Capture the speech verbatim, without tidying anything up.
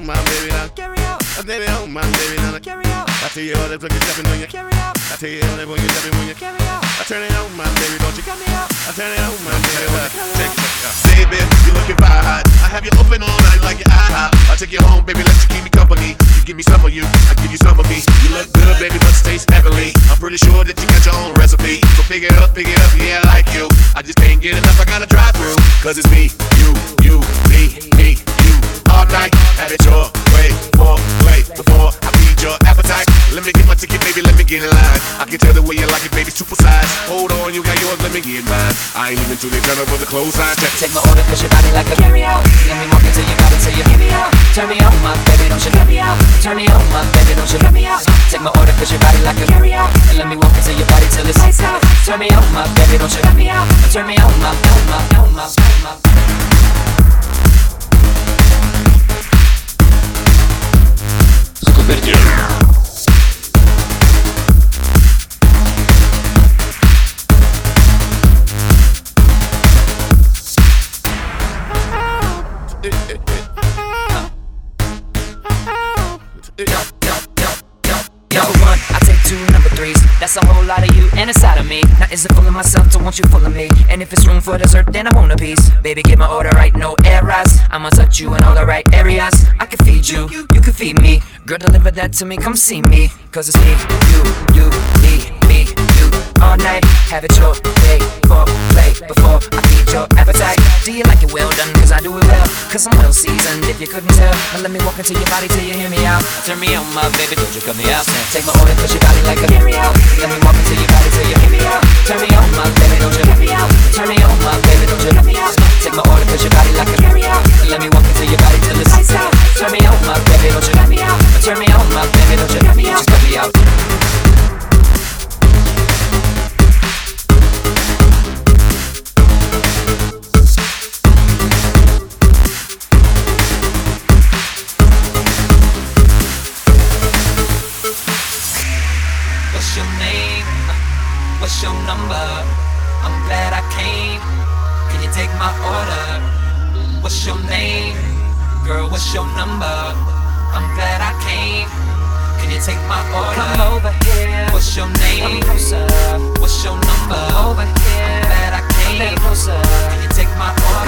on, my baby, now carry out. Baby, on, my baby, now carry out. I tell you all that when you're stepping when you carry out. I tell you all that when you're stepping when you carry out. I turn it on, my baby, don't you cut me out. I turn it on, my baby, check, check, baby, you looking fire hot. I have you open all night like your eye hot. I take you home, baby, let you keep me company. You give me some of you, I give you some of me. You look good, baby, but taste heavenly. I'm pretty sure that you got your own recipe. So pick it up, pick it up, yeah, I like you. I just can't get enough, I gotta drive through. Cause it's me, you, you, me, me, you. All night, have it your way, for play, before I feed your appetite. Let me get my ticket, baby, let me get in line. I can tell the way you like it, baby, super size. Hold on, you got yours, let me get mine. I ain't even till they turn up with the clothes sign. Check. Take my order, cause your body like a carry out. Let me walk into your body till you hear me out. Turn me on, my baby, don't you let me out. Turn me on, my baby, don't you let me out. Take my order, cause your body like a carry out. And let me walk into your body till it's lights out. Turn me on, my baby, don't you let me out. Turn me on, my, on my, on my, on my. Scoperti. Number one, I take two number threes. That's a whole lot of you and inside of me. Now is it full of myself to want you full of me? And if it's room for dessert, then I want a piece. Baby, get my order right, no errors. I'ma touch you in all the right areas. I can feed you, you can feed me. Girl, deliver that to me, come see me. Cause it's me, you, you, me, me, you. All night, have it your way, for play, before I feed your appetite. Do you like it well done? Cause I do it well. Cause I'm well seasoned, if you couldn't tell. Now let me walk into your body till you hear me out. Turn me on, my baby, don't you cut me out. Take my order, cause your body like a carry out. Let me walk into your body till you hear me out. Turn me on, my baby, don't you let me out. Turn me on, my baby, don't you let me out. Take my order, cause your body like a carry out. Let me walk into your body till it's lights out. Turn me on, my baby, don't you let me out. Turn me on, my baby, don't you let me out. Just cut me out. What's your name? What's your number? I'm glad I came. Can you take my order? What's your name? Girl, what's your number? I'm glad I came. Can you take my order? Come over here. What's your name? Come closer. What's your number? Come over here. I'm glad I came. Can you take my order?